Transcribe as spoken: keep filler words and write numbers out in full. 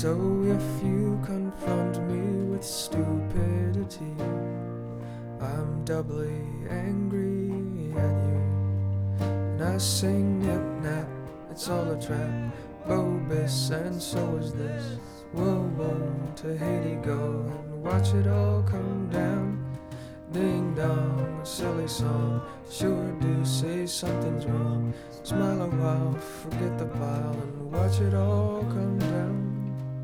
So if you confront me with stupidity, I'm doubly angry at you. And I sing nip-nap, it's all a trap, Bobus, and so is this. Whoa, whoa, to Haiti go and watch it all come down. Ding dong, a silly song, sure do say something's wrong. Smile a while, forget the pile, and watch it all come down.